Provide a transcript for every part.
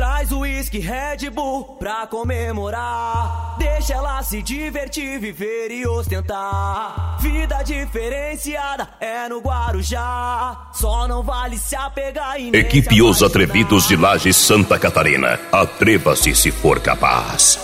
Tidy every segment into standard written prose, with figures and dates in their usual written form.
Traz o uísque Red Bull pra comemorar. Deixa ela se divertir, viver e ostentar. Vida diferenciada é no Guarujá. Só não vale se apegar e nem Equipe se Os apaixonar. Atrevidos de Lages, Santa Catarina. Atreva-se se for capaz.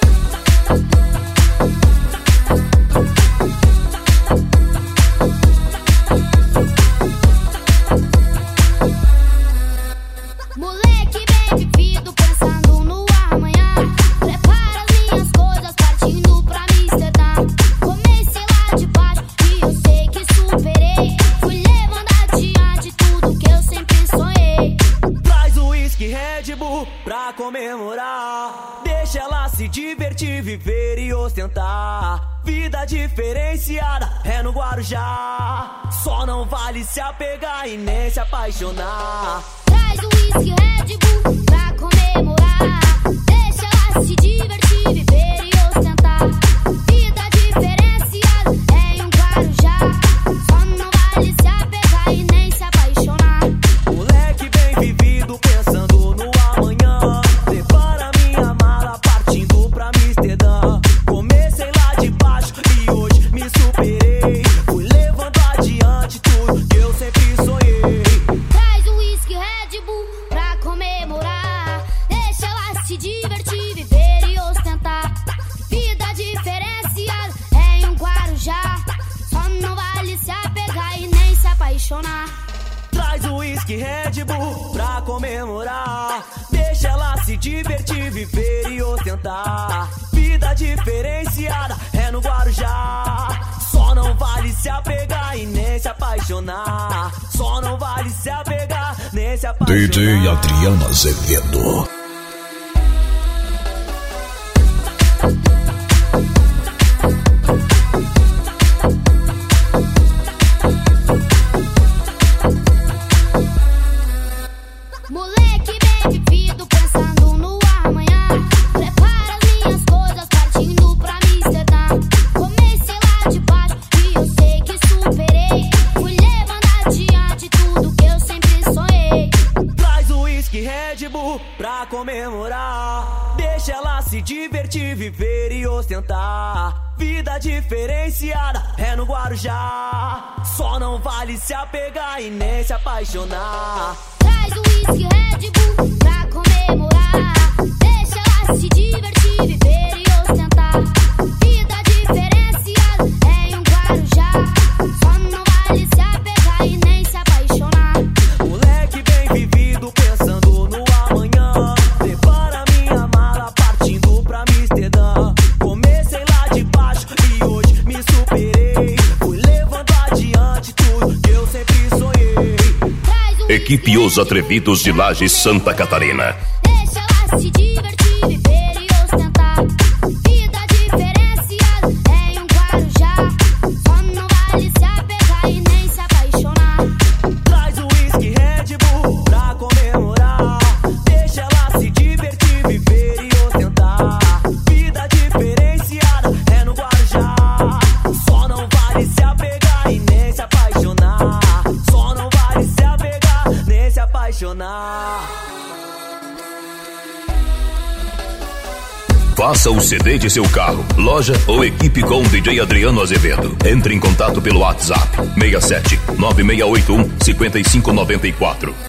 Moleque bem vivido, pensando no amanhã. Prepara as minhas coisas, partindo pra Amsterdã. Comecei lá de baixo e eu sei que superei. Fui levando adiante tudo que eu sempre sonhei. Traz o uísque Red Bull pra comemorar. Deixa ela se divertir, viver e ostentar. Vida diferenciada é no Guarujá. Só não vale se apegar e nem se apaixonar. Traz o uísque Red Bull pra comemorar. Deixa ela se divertir, viver e ostentar. Vida diferenciada é um Guarujá. Só não vale se apegar e nem se apaixonar. Moleque bem vivido, pensando no amanhã. Prepara minha mala, partindo pra Amsterdã. Comecei lá de baixo e hoje me superei. Fui levando adiante tudo que eu sempre sonhei. Traz o uísque Red Bull pra comemorar. Deixa ela se divertir, viver e ostentar. Vida diferenciada é um Guarujá. Só não vale se apegar e nem se apaixonar. Traz o uísque Red Bull pra comemorar. Deixa ela se divertir, viver e ostentar. Vida diferenciada é no Guarujá. Só não vale se apegar e nem se apaixonar. Só não vale se apegar nem se apaixonar. DJ Adriano Azevedo. Moleque bem vivido, pensando no amanhã. Prepara as minhas coisas, partindo pra Amsterdã. Comecei lá de baixo e eu sei que superei. Fui levando adiante tudo que eu sempre sonhei. Traz o uísque Red Bull pra comemorar. Deixa ela se divertir, viver e ostentar. Vida diferenciada é no Guarujá. Só não vale se apegar e nem se apaixonar. Traz o uísque Red Bull pra comemorar. Deixa ela se divertir, viver e ostentar. Vida diferenciada é um Guarujá. Só não vale se apegar e nem se apaixonar. Moleque bem vivido, pensando no amanhã. Prepara minha mala, partindo pra Amsterdã. Comecei lá de baixo e hoje me superei. Fui levando adiante tudo que eu sempre sonhei. Traz o Equipe Os Atrevidos de Lages, Santa Catarina. Deixa ela se divertir, viver e ostentar. Vida diferenciada é um Guarujá. Só não vale se apegar e nem se apaixonar. Traz o uísque Red Bull pra comemorar. Deixa ela se divertir, viver e ostentar. Vida diferenciada é no Guarujá. Só não vale se apegar e nem se apaixonar. Só não vale se apegar nem se apaixonar. Faça o CD de seu carro, loja ou equipe com o DJ Adriano Azevedo. Entre em contato pelo WhatsApp 67 9681 5594.